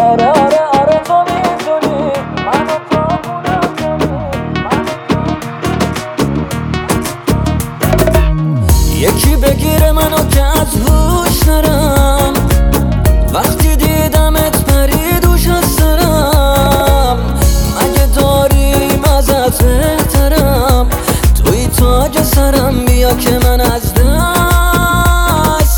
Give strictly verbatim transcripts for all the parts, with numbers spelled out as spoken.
آره آره آره تو میتونی منو پاپونم کنی، یکی بگیره منو که از هوش نرم، وقتی دیدمت پرید و شسترم. مگه داریم ازت بهترم، توی تاج سرم، بیا که من از دست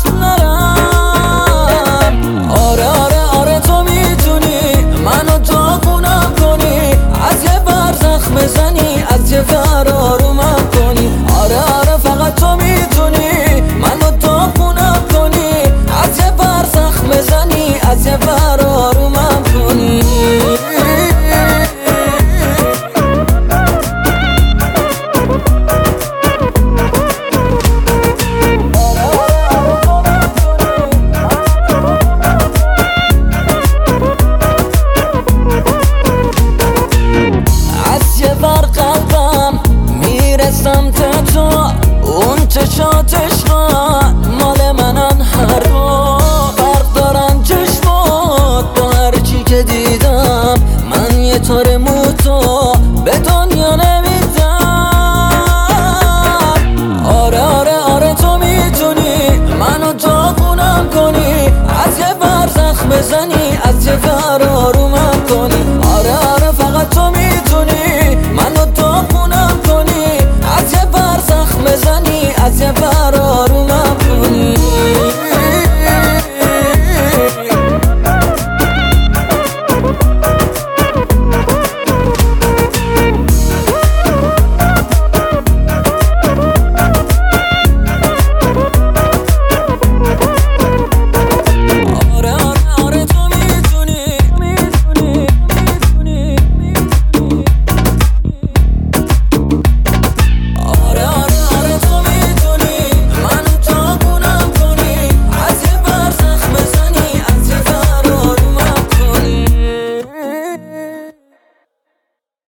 نرم. آره آره آره تو میتونی منو داغونم کنی، از یه بر زخم بزنی، از یه بر آرومم کنی. آره آره فقط تو میتونی منو داغونم کنی، از یه بر زخم بزنی، از یه بر آرومم کنی. سمت تو اون چشات عشقان مال منن، هر دو فرق دارن چشمات با هرچی که دیدم. من یه تار موتو به دنیا نمیدم. آره آره آره تو میتونی منو داغونم کنی، از یه بر زخم بزنی، از یه بر آرومم کنی. آره آره فقط تو میتونی منو داغونم کنی، از یه بر زخم بزنی، از یه بر